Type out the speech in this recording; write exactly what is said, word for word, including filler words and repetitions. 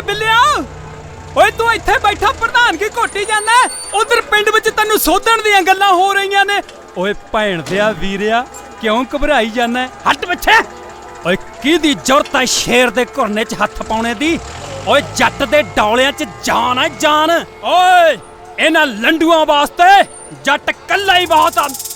ਬਿੱਲਿਆ ਓਏ ਤੂੰ ਇੱਥੇ ਬੈਠਾ ਪ੍ਰਧਾਨਗੀ ਘੋਟੀ ਜਾਂਦਾ ਉਧਰ ਪਿੰਡ ਵਿੱਚ ਤੈਨੂੰ ਸੋਧਣ ਦੀਆਂ ਗੱਲਾਂ ਹੋ ਰਹੀਆਂ ਨੇ। ਓਏ ਭੈਣ ਦਿਆ ਵੀਰਿਆ ਕਿਉਂ ਘਬਰਾਈ ਜਾਂਦਾ? ਹੱਟ ਪਿੱਛੇ। ਓਏ ਕਿਹਦੀ ਜ਼ਰੂਰਤ ਹੈ ਸ਼ੇਰ ਦੇ ਘੁਰਨੇ 'ਚ ਹੱਥ ਪਾਉਣੇ ਦੀ? ਓਏ ਜੱਟ ਦੇ ਡੌਲਿਆਂ 'ਚ ਜਾਨ ਹੈ ਜਾਨ। ਓਏ ਇਹਨਾਂ ਲੰਡੂਆਂ ਵਾਸਤੇ ਜੱਟ ਕੱਲਾ ਹੀ ਬਹੁਤ ਆ।